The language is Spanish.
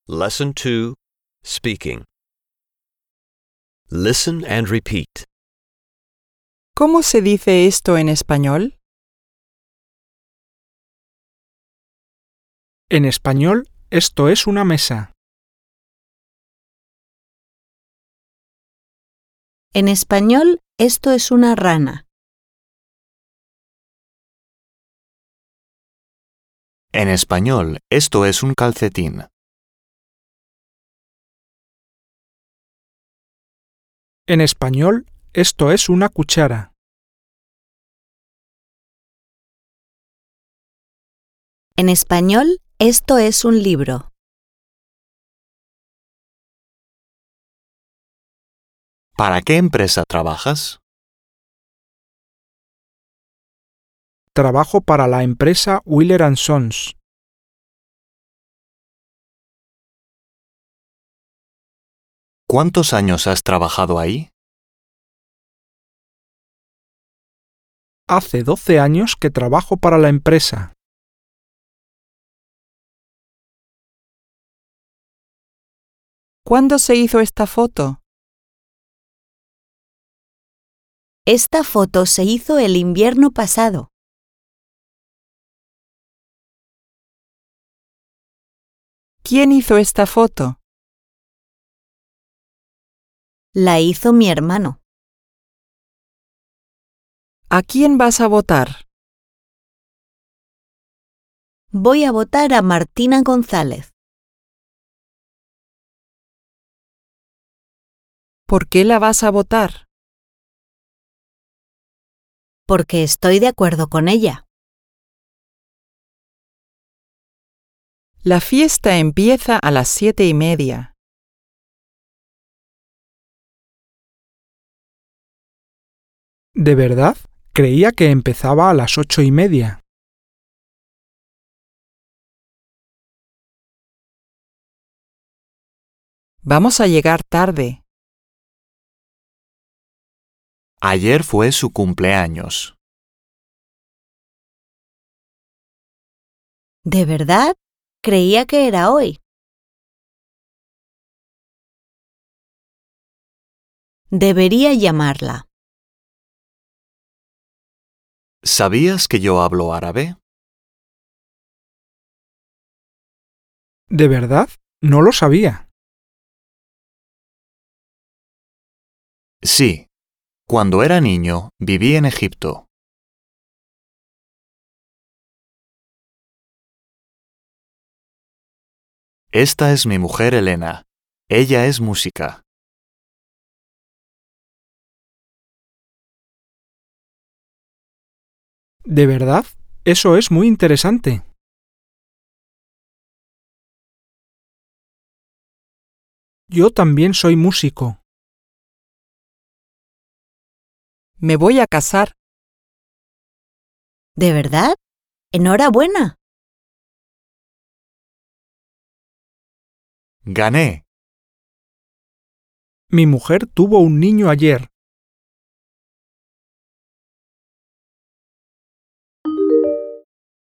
Lesson 2. Speaking. Listen and repeat. ¿Cómo se dice esto en español? En español, esto es una mesa. En español, esto es una rana. En español, esto es un calcetín. En español, esto es una cuchara. En español, esto es un libro. ¿Para qué empresa trabajas? Trabajo para la empresa Wheeler & Sons. ¿Cuántos años has trabajado ahí? Hace 12 años que trabajo para la empresa. ¿Cuándo se hizo esta foto? Esta foto se hizo el invierno pasado. ¿Quién hizo esta foto? La hizo mi hermano. ¿A quién vas a votar? Voy a votar a Martina González. ¿Por qué la vas a votar? Porque estoy de acuerdo con ella. La fiesta empieza a las 7:30. ¿De verdad? Creía que empezaba a las 8:30. Vamos a llegar tarde. Ayer fue su cumpleaños. ¿De verdad? Creía que era hoy. Debería llamarla. ¿Sabías que yo hablo árabe? ¿De verdad? No lo sabía. Sí. Cuando era niño, viví en Egipto. Esta es mi mujer Elena. Ella es música. ¿De verdad? Eso es muy interesante. Yo también soy músico. Me voy a casar. ¿De verdad? ¡Enhorabuena! Gané. Mi mujer tuvo un niño ayer.